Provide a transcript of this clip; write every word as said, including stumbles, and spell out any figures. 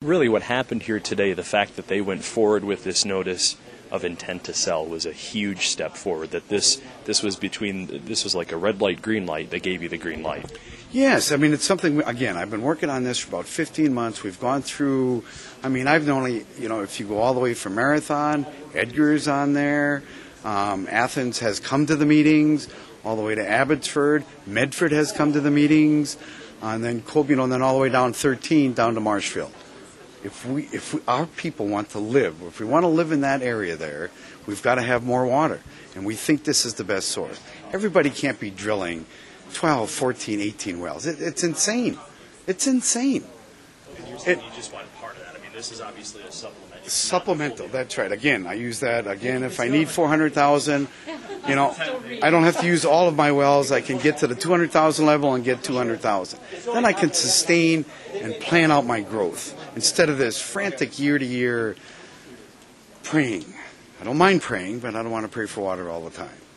really what happened here today, the fact that they went forward with this notice of intent to sell was a huge step forward. That this this was between this was like a red light, green light. They gave you the green light. Yes, I mean it's something. Again, I've been working on this for about fifteen months. We've gone through. I mean, I've only you know if you go all the way from Marathon, Edgar's on there. Um, Athens has come to the meetings, all the way to Abbotsford. Medford has come to the meetings, uh, and then Colby, you know, and then all the way down thirteen down to Marshfield. If we, if we, our people want to live, if we want to live in that area there, we've got to have more water. And we think this is the best source. Everybody can't be drilling twelve, fourteen, eighteen wells. It, it's insane. It's insane. And you're saying it, you just want part of that. I mean, this is obviously a supplement. Supplemental, that's right. Again, I use that. Again, if I need four hundred thousand, you know, I don't have to use all of my wells. I can get to the two hundred thousand level and get two hundred thousand. Then I can sustain and plan out my growth instead of this frantic year-to-year praying. I don't mind praying, but I don't want to pray for water all the time.